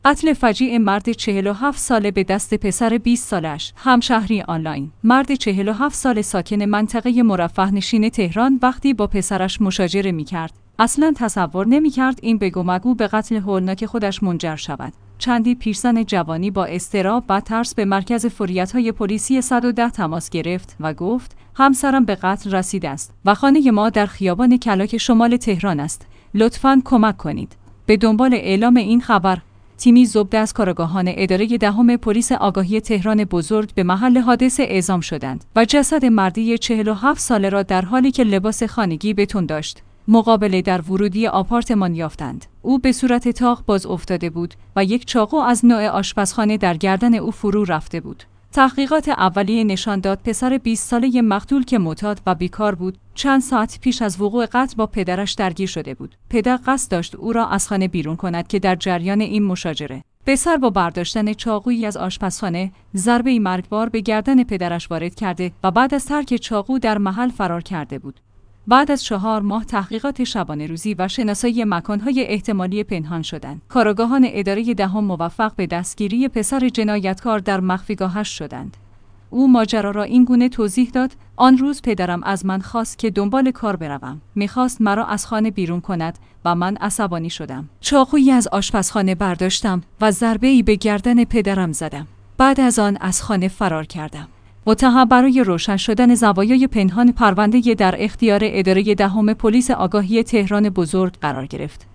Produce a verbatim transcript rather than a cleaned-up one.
قتل فجیع مرد چهل و هفت ساله به دست پسر بیست سالش. همشهری آنلاین. مرد چهل و هفت ساله ساکن منطقه مرفه نشین تهران وقتی با پسرش مشاجره می‌کرد، اصلاً تصور نمی‌کرد این بگو مگو به قتل هولناک خودش منجر شود. چندی پیرزن جوانی با اضطراب و ترس به مرکز فوریت‌های پلیسی صد و ده تماس گرفت و گفت همسرم به قتل رسیده است و خانه ما در خیابان کلاک شمال تهران است. لطفاً کمک کنید. به دنبال اعلام این خبر، تیمی زبده از کارآگاهان اداره دهم پلیس آگاهی تهران بزرگ به محل حادثه اعزام شدند و جسد مردی چهل و هفت ساله را در حالی که لباس خانگی به تن داشت، مقابله در ورودی آپارتمان یافتند. او به صورت تاق باز افتاده بود و یک چاقو از نوع آشپزخانه در گردن او فرو رفته بود. تحقیقات اولیه نشان داد پسر بیست ساله مقتول که معتاد و بیکار بود، چند ساعت پیش از وقوع قتل با پدرش درگیر شده بود. پدر قصد داشت او را از خانه بیرون کند که در جریان این مشاجره، پسر با برداشتن چاقویی از آشپزخانه ضربه‌ای مرگبار به گردن پدرش وارد کرده و بعد از ترک چاقو در محل فرار کرده بود. بعد از چهار ماه تحقیقات شبانه روزی و شناسایی مکان‌های احتمالی پنهان شدند، کارآگاهان اداره دهم موفق به دستگیری پسر جنایتکار در مخفیگاهش شدند. او ماجرا را این گونه توضیح داد: آن روز پدرم از من خواست که دنبال کار بروم. می‌خواست مرا از خانه بیرون کند و من عصبانی شدم. چاقویی از آشپزخانه برداشتم و ضربه‌ای به گردن پدرم زدم. بعد از آن از خانه فرار کردم. متهم برای روشن شدن زوایای پنهان پرونده در اختیار اداره دهم پلیس آگاهی تهران بزرگ قرار گرفت.